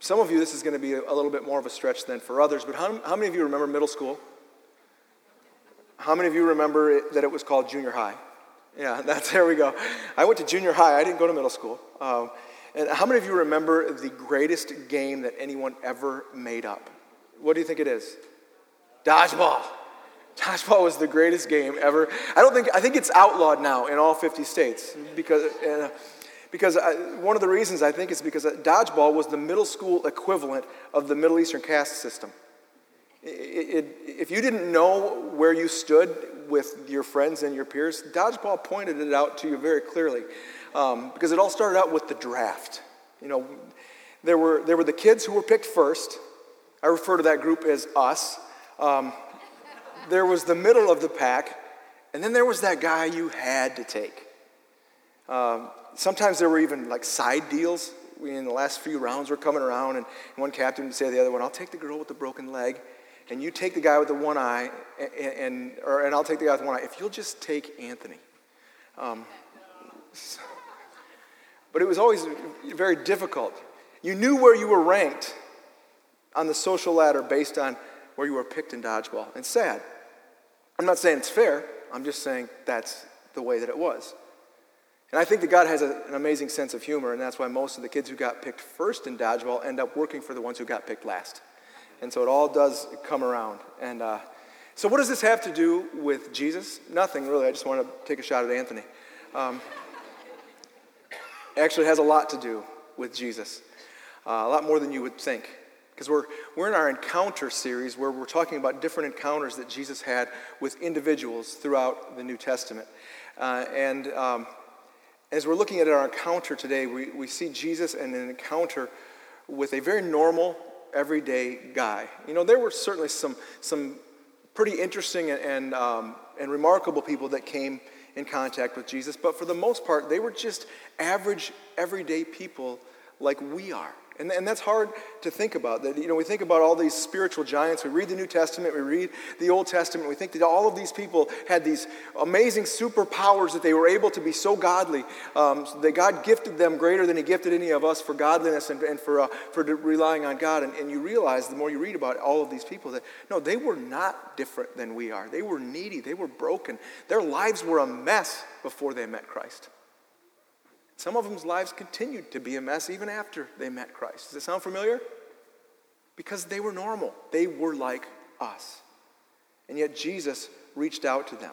Some of you, this is going to be a little bit more of a stretch than for others, but how many of you remember middle school? How many of you remember that it was called junior high? Yeah, there we go. I went to junior high. I didn't go to middle school. And how many of you remember the greatest game that anyone ever made up? What do you think it is? Dodgeball. Dodgeball was the greatest game ever. I think it's outlawed now in all 50 states because one of the reasons I think is because dodgeball was the middle school equivalent of the Middle Eastern caste system. If you didn't know where you stood with your friends and your peers, dodgeball pointed it out to you very clearly, because it all started out with the draft. You know, there were the kids who were picked first. I refer to that group as us. There was the middle of the pack, and then there was that guy you had to take. Sometimes there were even like side deals. In the last few rounds were coming around, and one captain would say to the other one, "I'll take the girl with the broken leg, and you take the guy with the one eye, and I'll take the guy with one eye, if you'll just take Anthony." But it was always very difficult. You knew where you were ranked on the social ladder based on where you were picked in dodgeball. And sad. I'm not saying it's fair. I'm just saying that's the way that it was. And I think that God has an amazing sense of humor, and that's why most of the kids who got picked first in dodgeball end up working for the ones who got picked last. And so it all does come around. And so what does this have to do with Jesus? Nothing, really. I just want to take a shot at Anthony. Actually, it has a lot to do with Jesus. A lot more than you would think. Because we're in our encounter series where we're talking about different encounters that Jesus had with individuals throughout the New Testament. And as we're looking at our encounter today, we see Jesus in an encounter with a very normal, everyday guy. You know, there were certainly some pretty interesting and remarkable people that came in contact with Jesus, but for the most part, they were just average, everyday people like we are. And that's hard to think about. That, you know, we think about all these spiritual giants. We read the New Testament. We read the Old Testament. We think that all of these people had these amazing superpowers, that they were able to be so godly, that God gifted them greater than He gifted any of us for godliness and for relying on God. And you realize the more you read about all of these people that, no, they were not different than we are. They were needy. They were broken. Their lives were a mess before they met Christ. Some of them's lives continued to be a mess even after they met Christ. Does it sound familiar? Because they were normal. They were like us. And yet Jesus reached out to them.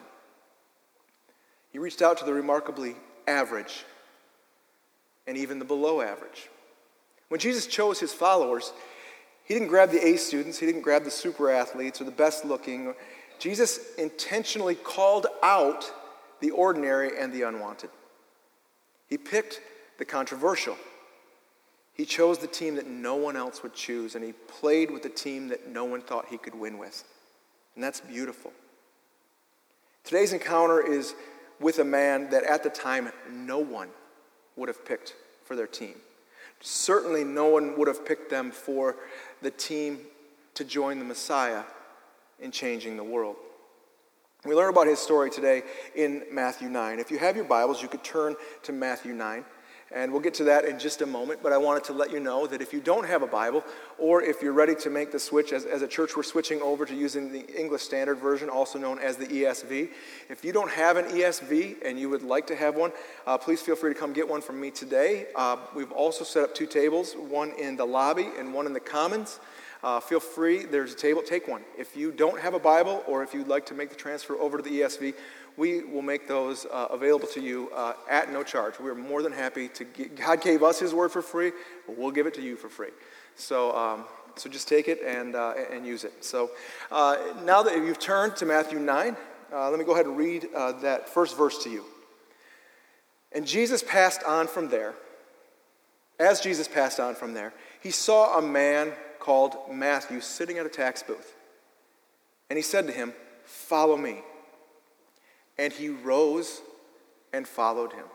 He reached out to the remarkably average and even the below average. When Jesus chose His followers, He didn't grab the A students. He didn't grab the super athletes or the best looking. Jesus intentionally called out the ordinary and the unwanted. He picked the controversial. He chose the team that no one else would choose, and He played with the team that no one thought He could win with. And that's beautiful. Today's encounter is with a man that at the time no one would have picked for their team. Certainly no one would have picked them for the team to join the Messiah in changing the world. We learn about his story today in Matthew 9. If you have your Bibles, you could turn to Matthew 9. And we'll get to that in just a moment, but I wanted to let you know that if you don't have a Bible, or if you're ready to make the switch, as a church we're switching over to using the English Standard Version, also known as the ESV. If you don't have an ESV and you would like to have one, please feel free to come get one from me today. We've also set up 2 tables, one in the lobby and one in the Commons. Feel free, there's a table, take one. If you don't have a Bible, or if you'd like to make the transfer over to the ESV, we will make those available to you at no charge. We're more than happy to God gave us His word for free, but we'll give it to you for free. So just take it and use it. So now that you've turned to Matthew 9, let me go ahead and read that first verse to you. And Jesus passed on from there. As Jesus passed on from there, He saw a man called Matthew sitting at a tax booth. And He said to him, "Follow me." And he rose and followed him.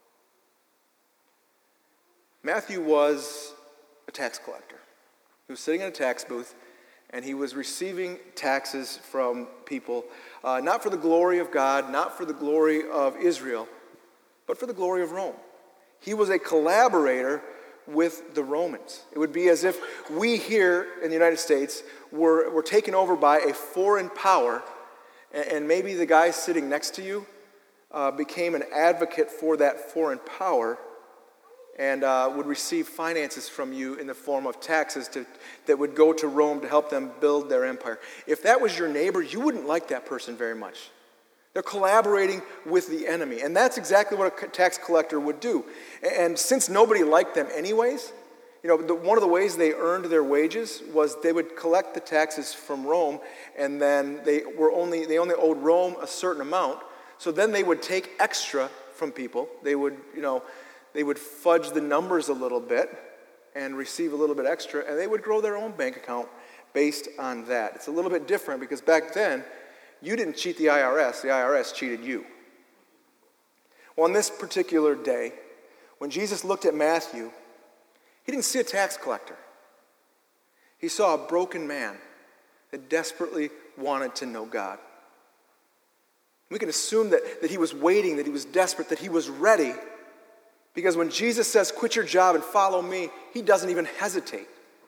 Matthew was a tax collector. He was sitting in a tax booth, and he was receiving taxes from people, not for the glory of God, not for the glory of Israel, but for the glory of Rome. He was a collaborator with the Romans. It would be as if we here in the United States were taken over by a foreign power, and maybe the guy sitting next to you became an advocate for that foreign power and would receive finances from you in the form of taxes that would go to Rome to help them build their empire. If that was your neighbor, you wouldn't like that person very much. They're collaborating with the enemy. And that's exactly what a tax collector would do. And since nobody liked them anyways, one of the ways they earned their wages was they would collect the taxes from Rome, and then they only owed Rome a certain amount. So then they would take extra from people. They would fudge the numbers a little bit and receive a little bit extra, and they would grow their own bank account based on that. It's a little bit different because back then, you didn't cheat the IRS cheated you. Well, on this particular day, when Jesus looked at Matthew, he didn't see a tax collector. He saw a broken man that desperately wanted to know God. We can assume that he was waiting, that he was desperate, that he was ready, because when Jesus says, quit your job and follow me, he doesn't even hesitate.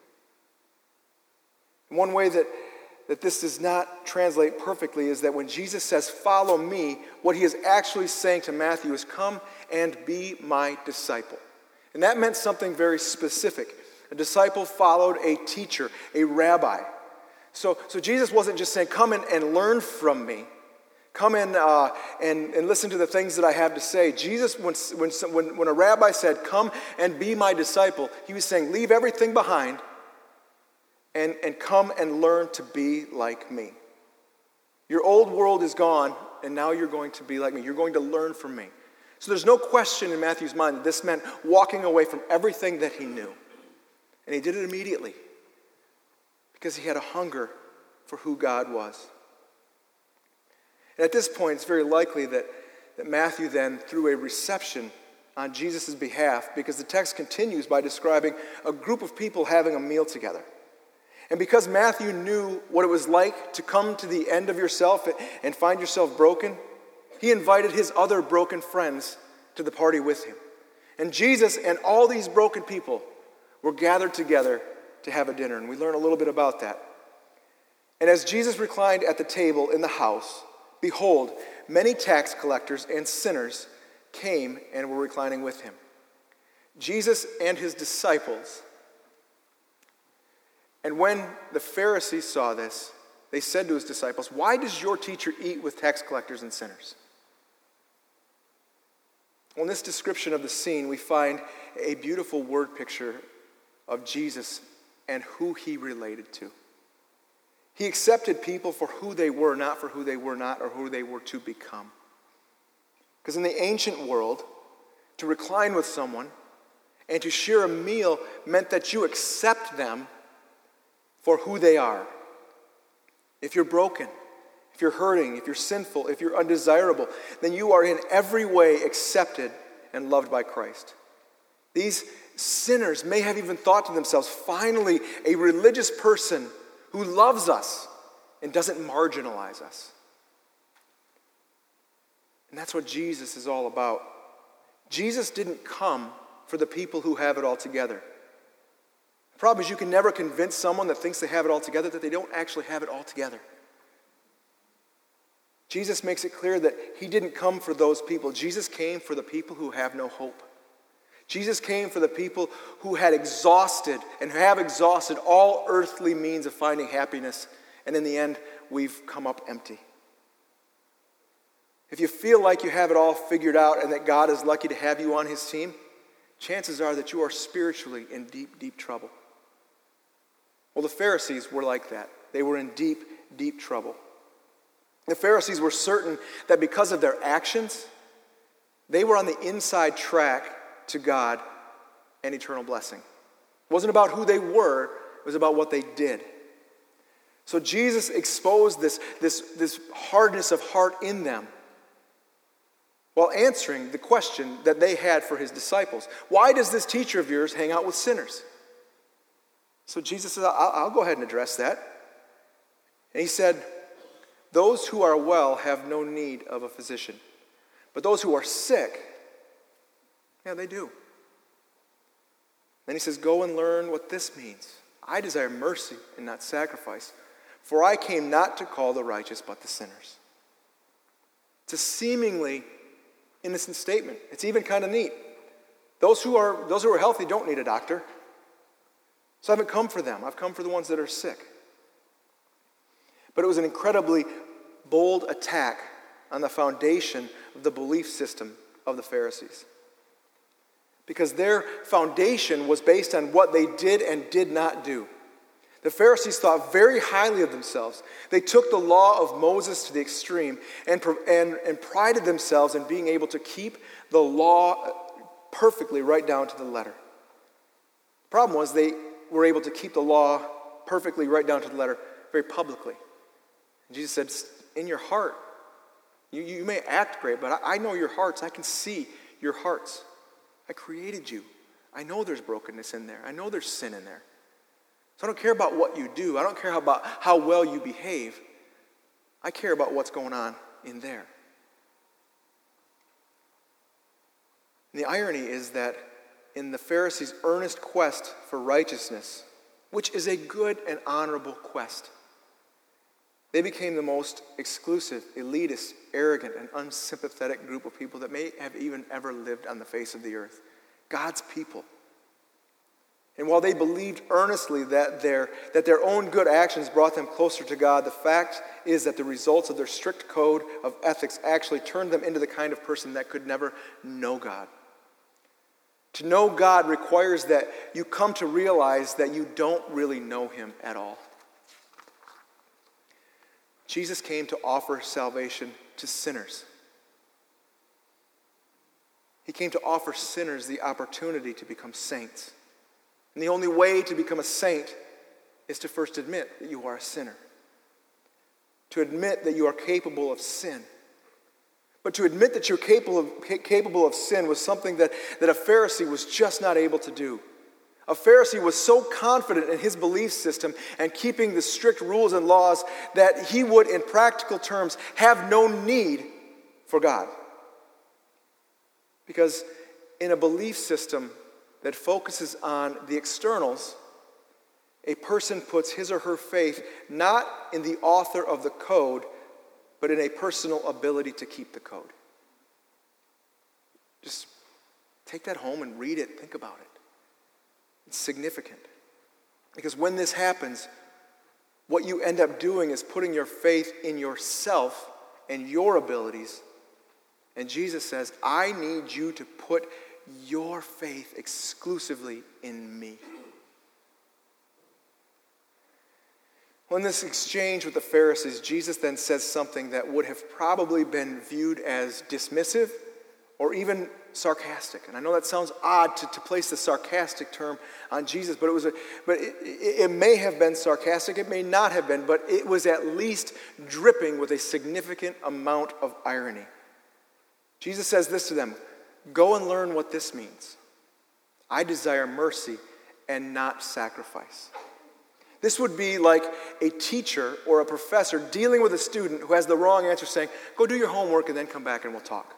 One way that this does not translate perfectly is that when Jesus says, follow me, what he is actually saying to Matthew is, come and be my disciple. And that meant something very specific. A disciple followed a teacher, a rabbi. So Jesus wasn't just saying, come and learn from me. Come and listen to the things that I have to say. Jesus, when a rabbi said, come and be my disciple, he was saying, leave everything behind and come and learn to be like me. Your old world is gone, and now you're going to be like me. You're going to learn from me. So there's no question in Matthew's mind that this meant walking away from everything that he knew. And he did it immediately because he had a hunger for who God was. And at this point, it's very likely that Matthew then threw a reception on Jesus' behalf, because the text continues by describing a group of people having a meal together. And because Matthew knew what it was like to come to the end of yourself and find yourself broken, he invited his other broken friends to the party with him. And Jesus and all these broken people were gathered together to have a dinner. And we learn a little bit about that. And as Jesus reclined at the table in the house, behold, many tax collectors and sinners came and were reclining with him. Jesus and his disciples. And when the Pharisees saw this, they said to his disciples, why does your teacher eat with tax collectors and sinners? Well, in this description of the scene, we find a beautiful word picture of Jesus and who he related to. He accepted people for who they were, not for who they were not or who they were to become. Because in the ancient world, to recline with someone and to share a meal meant that you accept them for who they are. If you're broken, if you're hurting, if you're sinful, if you're undesirable, then you are in every way accepted and loved by Christ. These sinners may have even thought to themselves, finally, a religious person who loves us and doesn't marginalize us. And that's what Jesus is all about. Jesus didn't come for the people who have it all together. The problem is you can never convince someone that thinks they have it all together that they don't actually have it all together. Jesus makes it clear that he didn't come for those people. Jesus came for the people who have no hope. Jesus came for the people who had exhausted and have exhausted all earthly means of finding happiness, and in the end, we've come up empty. If you feel like you have it all figured out and that God is lucky to have you on his team, chances are that you are spiritually in deep, deep trouble. Well, the Pharisees were like that. They were in deep, deep trouble. The Pharisees were certain that because of their actions, they were on the inside track to God and eternal blessing. It wasn't about who they were, it was about what they did. So Jesus exposed this hardness of heart in them while answering the question that they had for his disciples. Why does this teacher of yours hang out with sinners? So Jesus said, I'll go ahead and address that. And he said, those who are well have no need of a physician, but those who are sick, yeah, they do. Then he says, go and learn what this means. I desire mercy and not sacrifice, for I came not to call the righteous but the sinners. It's a seemingly innocent statement. It's even kind of neat. Those who are healthy don't need a doctor. So I haven't come for them. I've come for the ones that are sick. But it was an incredibly bold attack on the foundation of the belief system of the Pharisees. Because their foundation was based on what they did and did not do. The Pharisees thought very highly of themselves. They took the law of Moses to the extreme and prided themselves in being able to keep the law perfectly right down to the letter. The problem was they were able to keep the law perfectly right down to the letter very publicly. And Jesus said, in your heart, you may act great, but I know your hearts. I can see your hearts. I created you. I know there's brokenness in there. I know there's sin in there. So I don't care about what you do. I don't care about how well you behave. I care about what's going on in there. And the irony is that in the Pharisees' earnest quest for righteousness, which is a good and honorable quest, they became the most exclusive, elitist, arrogant, and unsympathetic group of people that may have even ever lived on the face of the earth. God's people. And while they believed earnestly that their own good actions brought them closer to God, the fact is that the results of their strict code of ethics actually turned them into the kind of person that could never know God. To know God requires that you come to realize that you don't really know him at all. Jesus came to offer salvation to sinners. He came to offer sinners the opportunity to become saints. And the only way to become a saint is to first admit that you are a sinner. To admit that you are capable of sin. But to admit that you're capable of sin was something that a Pharisee was just not able to do. A Pharisee was so confident in his belief system and keeping the strict rules and laws that he would, in practical terms, have no need for God. Because in a belief system that focuses on the externals, a person puts his or her faith not in the author of the code, but in a personal ability to keep the code. Just take that home and read it, think about it. It's significant. Because when this happens, what you end up doing is putting your faith in yourself and your abilities. And Jesus says, I need you to put your faith exclusively in me. Well, in this exchange with the Pharisees, Jesus then says something that would have probably been viewed as dismissive or even sarcastic. And I know that sounds odd to place the sarcastic term on Jesus, but it may have been sarcastic, it may not have been, but it was at least dripping with a significant amount of irony. Jesus says this to them, go and learn what this means. I desire mercy and not sacrifice. This would be like a teacher or a professor dealing with a student who has the wrong answer saying, go do your homework and then come back and we'll talk.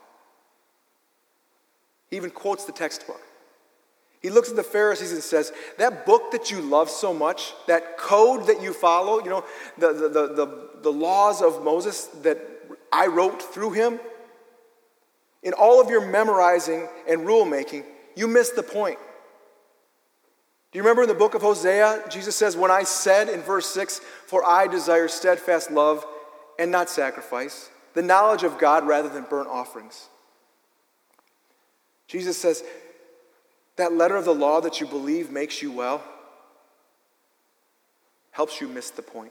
He even quotes the textbook. He looks at the Pharisees and says, that book that you love so much, that code that you follow, the laws of Moses that I wrote through him, in all of your memorizing and rule making, you missed the point. Do you remember in the book of Hosea, Jesus says, when I said in verse 6, for I desire steadfast love and not sacrifice, the knowledge of God rather than burnt offerings. Jesus says, that letter of the law that you believe makes you well, helps you miss the point.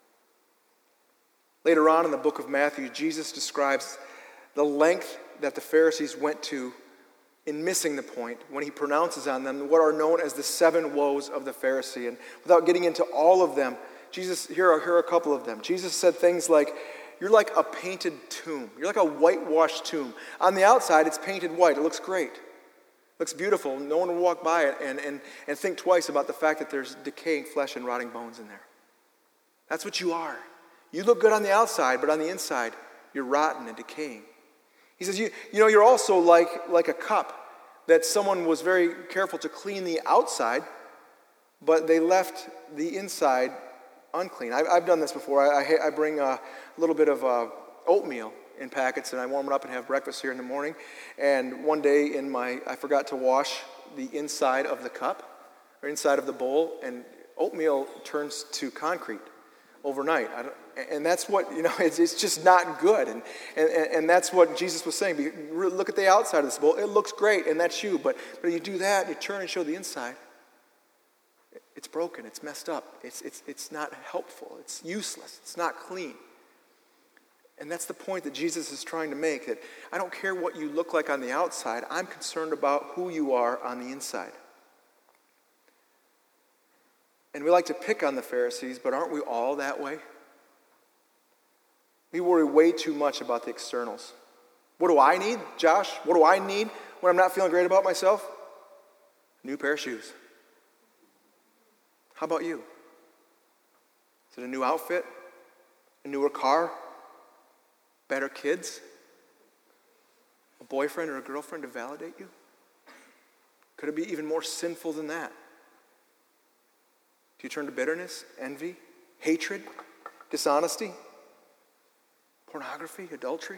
Later on in the book of Matthew, Jesus describes the length that the Pharisees went to in missing the point when he pronounces on them what are known as the 7 woes of the Pharisee. And without getting into all of them, here are a couple of them. Jesus said things like, you're like a painted tomb. You're like a whitewashed tomb. On the outside, it's painted white. It looks great. It looks beautiful. No one will walk by it and think twice about the fact that there's decaying flesh and rotting bones in there. That's what you are. You look good on the outside, but on the inside, you're rotten and decaying. He says, you're also like a cup that someone was very careful to clean the outside, but they left the inside unclean. I've done this before. I bring a little bit of oatmeal in packets, and I warm it up and have breakfast here in the morning. And one day I forgot to wash the inside of the cup or inside of the bowl, and oatmeal turns to concrete overnight. And that's what, it's just not good. And that's what Jesus was saying. Look at the outside of this bowl. It looks great, and that's you. But you do that, you turn and show the inside. It's broken. It's messed up. It's not helpful. It's useless. It's not clean. And that's the point that Jesus is trying to make, that I don't care what you look like on the outside. I'm concerned about who you are on the inside. And we like to pick on the Pharisees, but aren't we all that way? We worry way too much about the externals. What do I need, Josh? What do I need when I'm not feeling great about myself? A new pair of shoes. How about you? Is it a new outfit? A newer car? Better kids? A boyfriend or a girlfriend to validate you? Could it be even more sinful than that? Do you turn to bitterness, envy, hatred, dishonesty, pornography, adultery?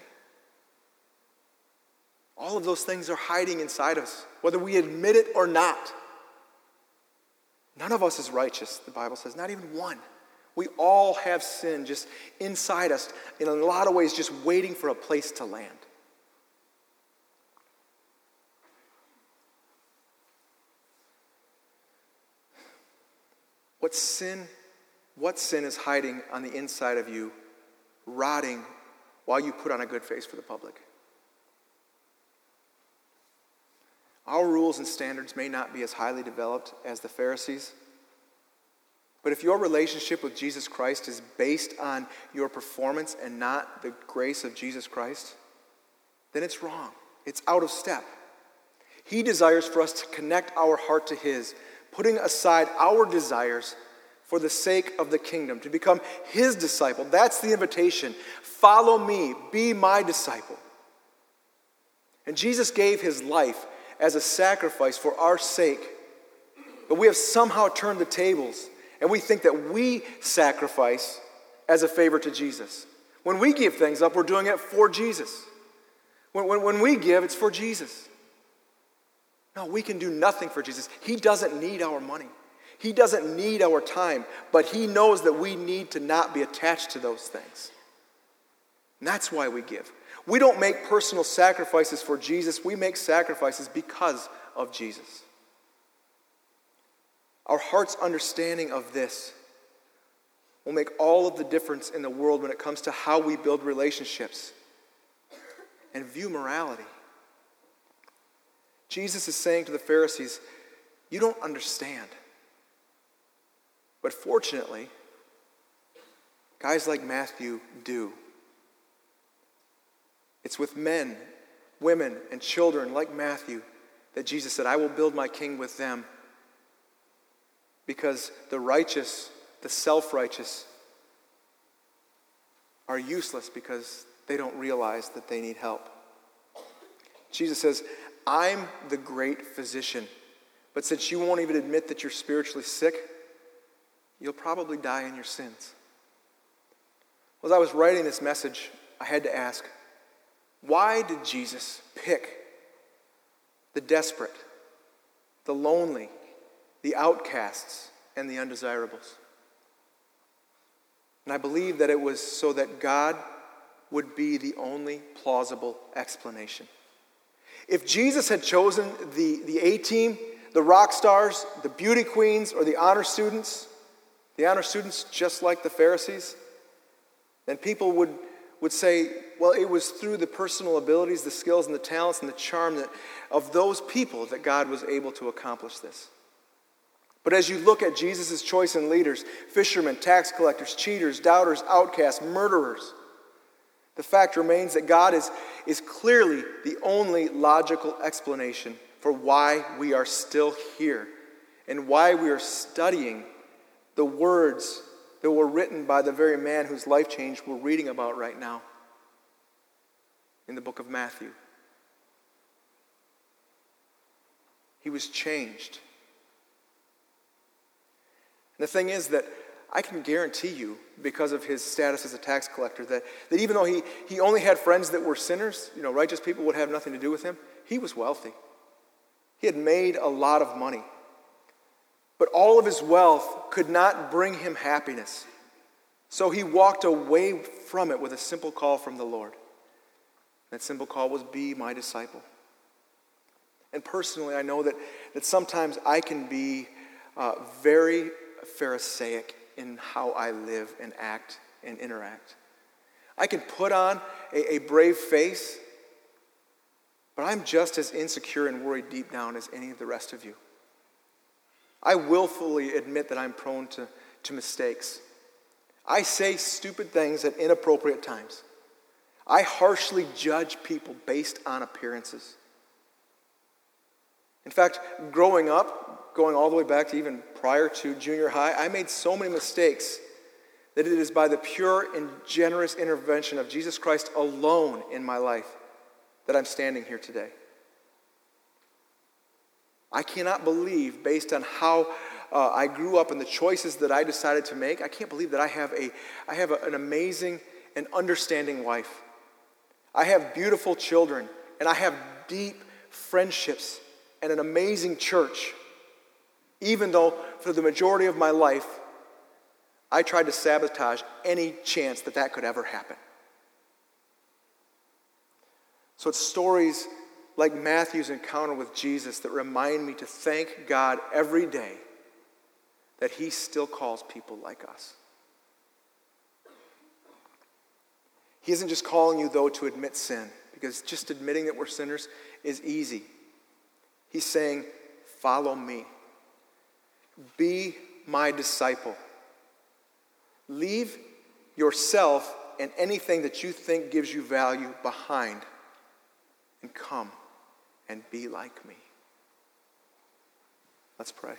All of those things are hiding inside us, whether we admit it or not. None of us is righteous, the Bible says, not even one. We all have sin just inside us, in a lot of ways just waiting for a place to land. What sin is hiding on the inside of you, rotting while you put on a good face for the public? Our rules and standards may not be as highly developed as the Pharisees, but if your relationship with Jesus Christ is based on your performance and not the grace of Jesus Christ, then it's wrong. It's out of step. He desires for us to connect our heart to His, putting aside our desires for the sake of the kingdom, to become His disciple. That's the invitation. Follow me, be my disciple. And Jesus gave His life as a sacrifice for our sake. But we have somehow turned the tables, and we think that we sacrifice as a favor to Jesus. When we give things up, we're doing it for Jesus. When we give, it's for Jesus. No, we can do nothing for Jesus. He doesn't need our money. He doesn't need our time, but He knows that we need to not be attached to those things. And that's why we give. We don't make personal sacrifices for Jesus. We make sacrifices because of Jesus. Our heart's understanding of this will make all of the difference in the world when it comes to how we build relationships and view morality. Jesus is saying to the Pharisees, you don't understand. But fortunately, guys like Matthew do. It's with men, women, and children like Matthew that Jesus said, I will build my king with them. Because the righteous, the self-righteous, are useless because they don't realize that they need help. Jesus says, I'm the great physician, but since you won't even admit that you're spiritually sick, you'll probably die in your sins. As I was writing this message, I had to ask, why did Jesus pick the desperate, the lonely, the outcasts, and the undesirables? And I believe that it was so that God would be the only plausible explanation. If Jesus had chosen the A-team, the rock stars, the beauty queens, or the honor students just like the Pharisees, then people would say, well, it was through the personal abilities, the skills, and the talents, and the charm of those people that God was able to accomplish this. But as you look at Jesus' choice in leaders, fishermen, tax collectors, cheaters, doubters, outcasts, murderers, the fact remains that God is clearly the only logical explanation for why we are still here and why we are studying the words that were written by the very man whose life change we're reading about right now in the book of Matthew. He was changed. And the thing is that I can guarantee you, because of his status as a tax collector, that even though he only had friends that were sinners, righteous people would have nothing to do with him, he was wealthy. He had made a lot of money. But all of his wealth could not bring him happiness. So he walked away from it with a simple call from the Lord. That simple call was, be my disciple. And personally, I know that sometimes I can be very Pharisaic in how I live and act and interact. I can put on a brave face, but I'm just as insecure and worried deep down as any of the rest of you. I willfully admit that I'm prone to mistakes. I say stupid things at inappropriate times. I harshly judge people based on appearances. In fact, growing up, going all the way back to even prior to junior high, I made so many mistakes that it is by the pure and generous intervention of Jesus Christ alone in my life that I'm standing here today. I cannot believe, based on how I grew up and the choices that I decided to make, I can't believe that I have an amazing and understanding wife. I have beautiful children, and I have deep friendships and an amazing church, even though for the majority of my life, I tried to sabotage any chance that could ever happen. So it's stories like Matthew's encounter with Jesus that remind me to thank God every day that he still calls people like us. He isn't just calling you, though, to admit sin, because just admitting that we're sinners is easy. He's saying, follow me. Be my disciple. Leave yourself and anything that you think gives you value behind and come and be like me. Let's pray.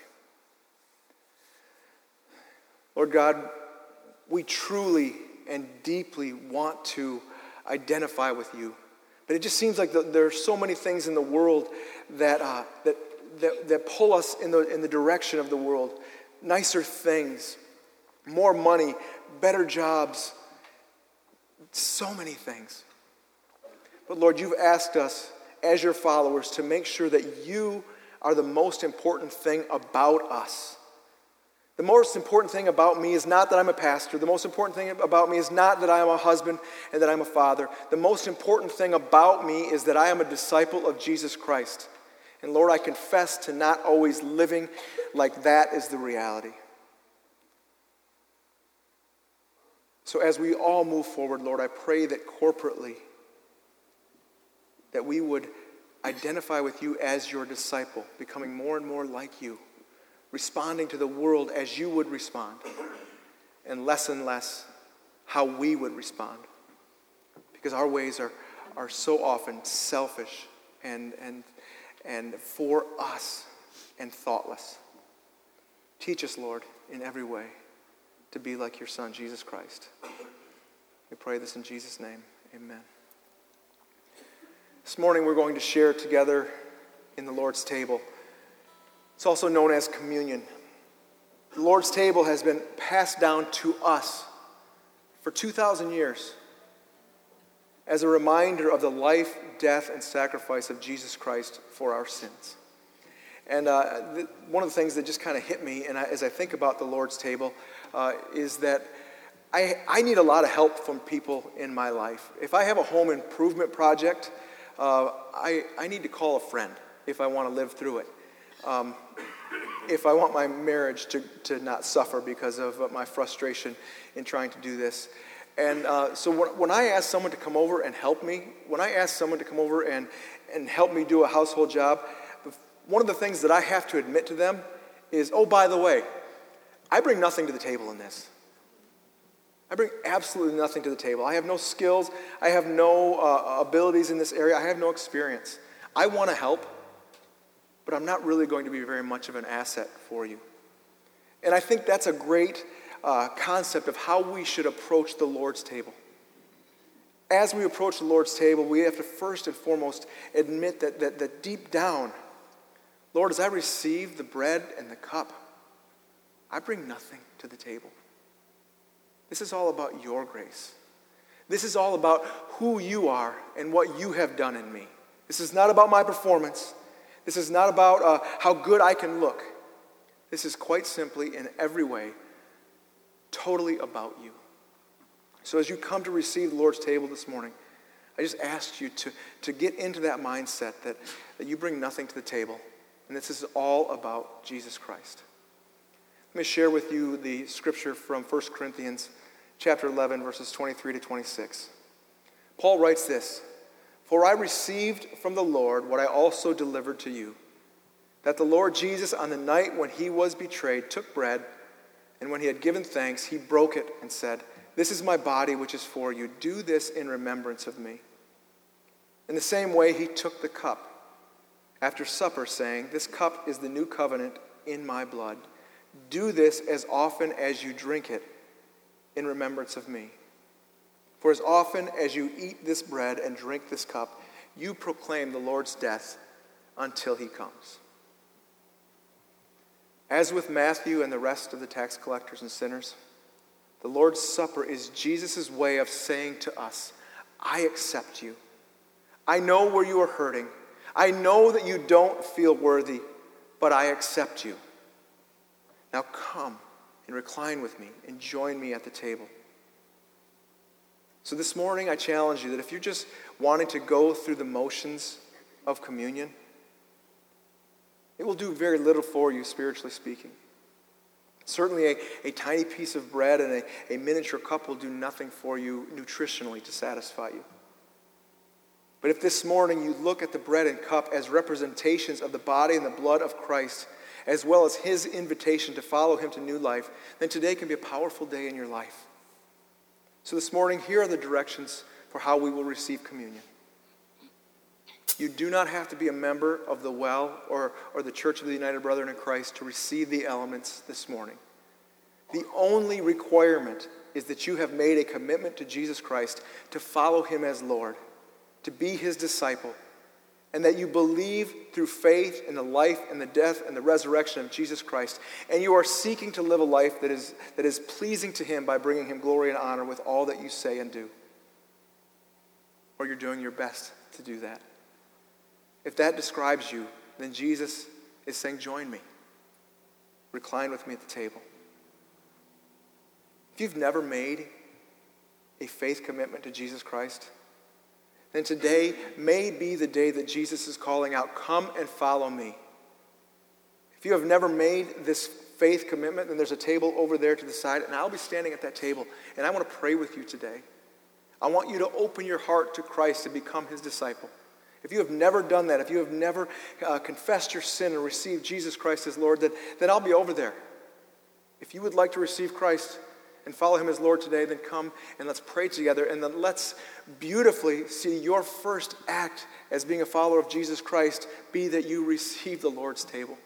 Lord God, we truly and deeply want to identify with you. But it just seems like there are so many things in the world that pull us in the direction of the world. Nicer things, more money, better jobs, so many things. But Lord, you've asked us as your followers to make sure that you are the most important thing about us. The most important thing about me is not that I'm a pastor. The most important thing about me is not that I am a husband and that I'm a father. The most important thing about me is that I am a disciple of Jesus Christ. And Lord, I confess to not always living like that is the reality. So as we all move forward, Lord, I pray that corporately that we would identify with you as your disciple, becoming more and more like you, responding to the world as you would respond, and less how we would respond. Because our ways are so often selfish and for us and thoughtless. Teach us, Lord, in every way to be like your Son, Jesus Christ. We pray this in Jesus' name. Amen. This morning we're going to share together in the Lord's table. It's also known as communion. The Lord's table has been passed down to us for 2,000 years as a reminder of the life, death, and sacrifice of Jesus Christ for our sins. And one of the things that just kind of hit me as I think about the Lord's table is that I need a lot of help from people in my life. If I have a home improvement project, I need to call a friend if I want to live through it. If I want my marriage to not suffer because of my frustration in trying to do this. And so when I ask someone to come over and help me, when I ask someone to come over and help me do a household job, one of the things that I have to admit to them is, oh, by the way, I bring nothing to the table in this. I bring absolutely nothing to the table. I have no skills. I have no abilities in this area. I have no experience. I want to help, but I'm not really going to be very much of an asset for you. And I think that's a great concept of how we should approach the Lord's table. As we approach the Lord's table, we have to first and foremost admit that deep down, Lord, as I receive the bread and the cup, I bring nothing to the table. This is all about your grace. This is all about who you are and what you have done in me. This is not about my performance. This is not about how good I can look. This is quite simply, in every way, totally about you. So as you come to receive the Lord's table this morning, I just ask you to get into that mindset that you bring nothing to the table. And this is all about Jesus Christ. Let me share with you the scripture from 1 Corinthians chapter 11, verses 23 to 26. Paul writes this, "For I received from the Lord what I also delivered to you, that the Lord Jesus, on the night when he was betrayed, took bread, and when he had given thanks, he broke it and said, 'This is my body which is for you. Do this in remembrance of me.' In the same way, he took the cup after supper, saying, 'This cup is the new covenant in my blood. Do this as often as you drink it in remembrance of me. For as often as you eat this bread and drink this cup, you proclaim the Lord's death until he comes.'" As with Matthew and the rest of the tax collectors and sinners, the Lord's Supper is Jesus' way of saying to us, "I accept you. I know where you are hurting. I know that you don't feel worthy, but I accept you. Now come and recline with me and join me at the table." So this morning I challenge you that if you're just wanting to go through the motions of communion, it will do very little for you spiritually speaking. Certainly a tiny piece of bread and a miniature cup will do nothing for you nutritionally to satisfy you. But if this morning you look at the bread and cup as representations of the body and the blood of Christ, as well as his invitation to follow him to new life, then today can be a powerful day in your life. So this morning, here are the directions for how we will receive communion. You do not have to be a member of the Well or the Church of the United Brethren in Christ to receive the elements this morning. The only requirement is that you have made a commitment to Jesus Christ to follow him as Lord, to be his disciple, and that you believe through faith in the life and the death and the resurrection of Jesus Christ, and you are seeking to live a life that is pleasing to him by bringing him glory and honor with all that you say and do. Or you're doing your best to do that. If that describes you, then Jesus is saying, "Join me. Recline with me at the table." If you've never made a faith commitment to Jesus Christ, then today may be the day that Jesus is calling out, "Come and follow me." If you have never made this faith commitment, then there's a table over there to the side, and I'll be standing at that table, and I want to pray with you today. I want you to open your heart to Christ to become his disciple. If you have never done that, if you have never confessed your sin and received Jesus Christ as Lord, then I'll be over there. If you would like to receive Christ and follow him as Lord today, then come and let's pray together, and then let's beautifully see your first act as being a follower of Jesus Christ be that you receive the Lord's table.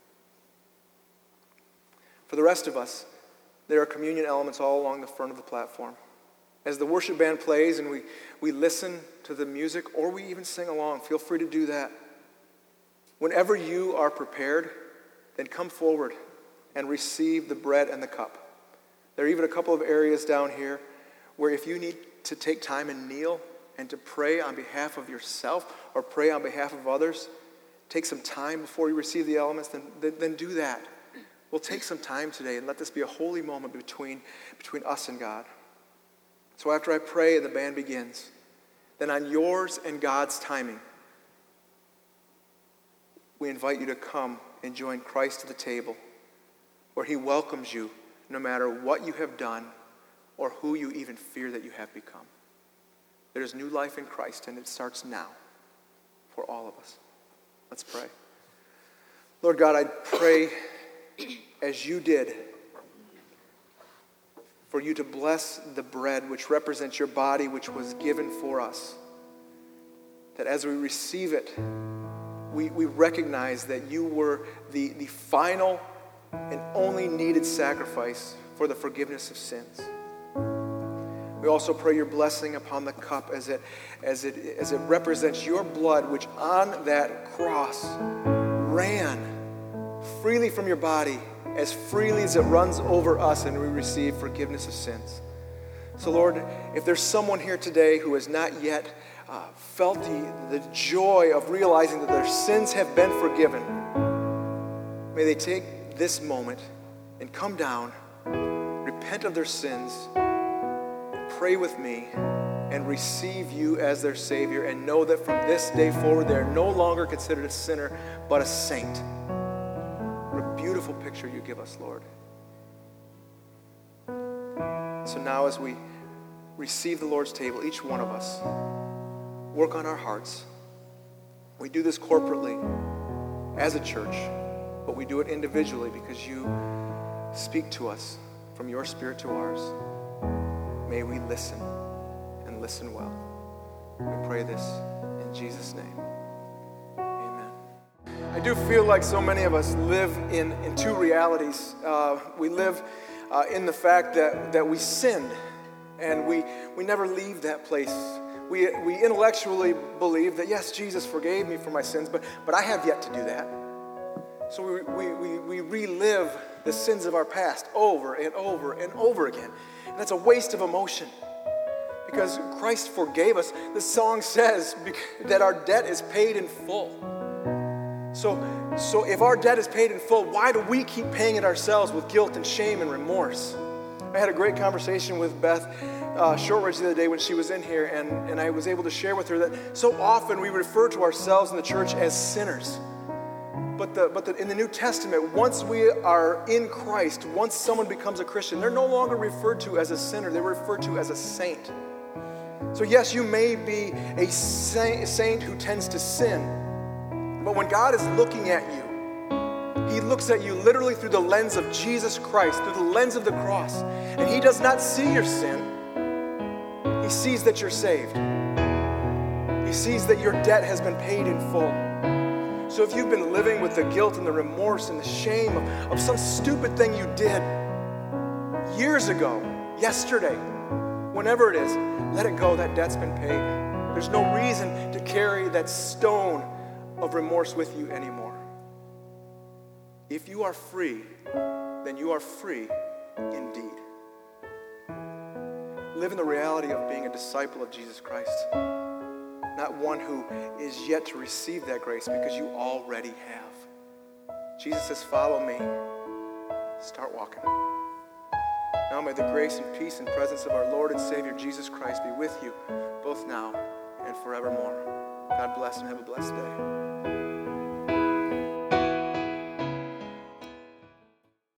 For the rest of us, there are communion elements all along the front of the platform. As the worship band plays and we listen to the music, or we even sing along, feel free to do that. Whenever you are prepared, then come forward and receive the bread and the cup. There are even a couple of areas down here where if you need to take time and kneel and to pray on behalf of yourself or pray on behalf of others, take some time before you receive the elements, then do that. We'll take some time today and let this be a holy moment between us and God. So after I pray and the band begins, then on yours and God's timing, we invite you to come and join Christ at the table, where he welcomes you no matter what you have done or who you even fear that you have become. There is new life in Christ, and it starts now for all of us. Let's pray. Lord God, I pray as you did for you to bless the bread which represents your body which was given for us. That as we receive it, we recognize that you were the final and only needed sacrifice for the forgiveness of sins. We also pray your blessing upon the cup as it represents your blood which on that cross ran freely from your body as freely as it runs over us, and we receive forgiveness of sins. So Lord, if there's someone here today who has not yet felt the joy of realizing that their sins have been forgiven, may they take this moment and come down, repent of their sins, pray with me, and receive you as their Savior, and know that from this day forward they are no longer considered a sinner but a saint. What a beautiful picture you give us, Lord. So now as we receive the Lord's table, each one of us, work on our hearts. We do this corporately as a church, but we do it individually because you speak to us from your Spirit to ours. May we listen and listen well. We pray this in Jesus' name. Amen. I do feel like so many of us live in two realities. We live in the fact that we sinned, and we never leave that place. We intellectually believe that, yes, Jesus forgave me for my sins, but I have yet to do that. So we relive the sins of our past over and over and over again. And that's a waste of emotion because Christ forgave us. The song says that our debt is paid in full. So if our debt is paid in full, why do we keep paying it ourselves with guilt and shame and remorse? I had a great conversation with Beth Shortridge the other day when she was in here, and I was able to share with her that so often we refer to ourselves in the church as sinners. But in the New Testament, once we are in Christ, once someone becomes a Christian, they're no longer referred to as a sinner, they're referred to as a saint. So yes, you may be a saint who tends to sin, but when God is looking at you, He looks at you literally through the lens of Jesus Christ, through the lens of the cross, and He does not see your sin. He sees that you're saved. He sees that your debt has been paid in full. So if you've been living with the guilt and the remorse and the shame of some stupid thing you did years ago, yesterday, whenever it is, let it go. That debt's been paid. There's no reason to carry that stone of remorse with you anymore. If you are free, then you are free indeed. Live in the reality of being a disciple of Jesus Christ. Not one who is yet to receive that grace because you already have. Jesus says, follow me. Start walking. Now may the grace and peace and presence of our Lord and Savior Jesus Christ be with you both now and forevermore. God bless and have a blessed day.